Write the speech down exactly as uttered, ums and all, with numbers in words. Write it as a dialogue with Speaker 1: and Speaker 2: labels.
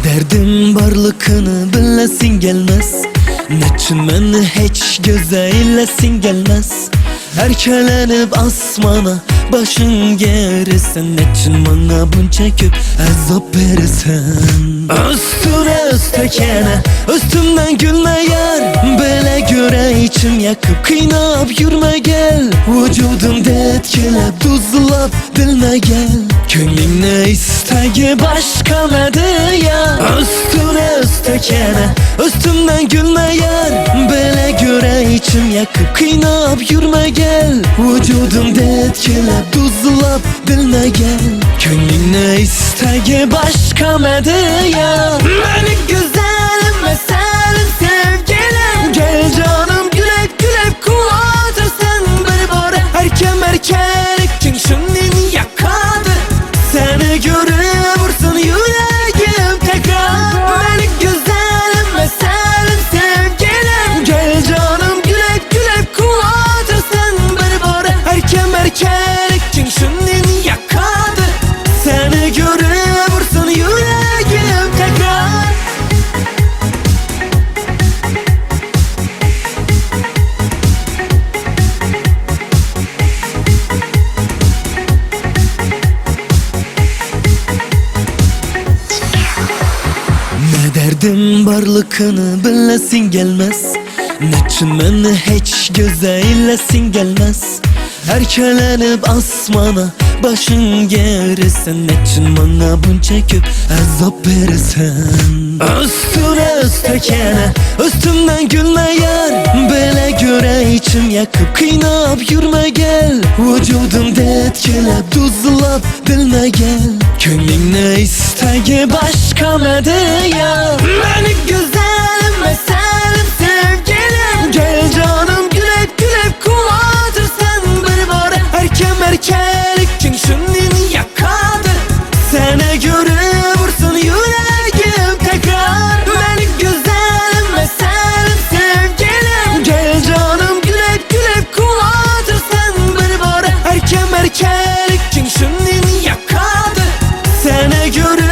Speaker 1: derdim barlıkını bilesin gelmez. Neçin meni hiç göze illesin gelmez. Erkelenip asmana başın gerisen, neçin bana bunca köp azap verirsen. Üstüne üstekene üstümden gülme yar, böyle göre içim yakıp kıynap yürüme gel. Vücudumda etkilep tuzlap dilme gel. Könlün ne istegi başka medi ya. Üstüne üstekene üstümden gülme yar, böyle göre içim yakıp kıynap yürüme gel. Vücudumda etkilep tuzlap dilme gel. Könlün ne istegi başka medi ya. Beni güzelim meselim sevgilim, gel canım gülep gülep kuvatırsın beni bari. Erkem erkelik kim şunun yakadı, seni görüp vursun yüreğim tekrar. Beni güzelim meselim sevgilim, gel canım gülep gülep kuvatırsın beni bari. Erkem erkelik kim şunun yakadı, seni görüp vursun yüreğim tekrar. Ne derdim barlıkını bilesin gelmez. Neçin meni hiç göze illesin gelmez. Erkelenip asmana başın gerisen, neçin bana bunca köp azap verirsen. Üstüne üstekene üstümden gülme yar, böyle göre içim yakıp kıynap yürüme gel. Vücudumda etkilep tuzlap dilme gel. Könlün ne istegi başka medi ya. Beni güzelim meselim sevgilim, gel canım gülep gülep kuvatırsın beni bari. Erkem erkelik kim şunun yakadı, seni görüp vursun yüreğim tekrar. Beni güzelim meselim sevgilim, gel canım gülep gülep kuvatırsın beni bari. Erkem erkelik kim şunun yakadı, seni görüp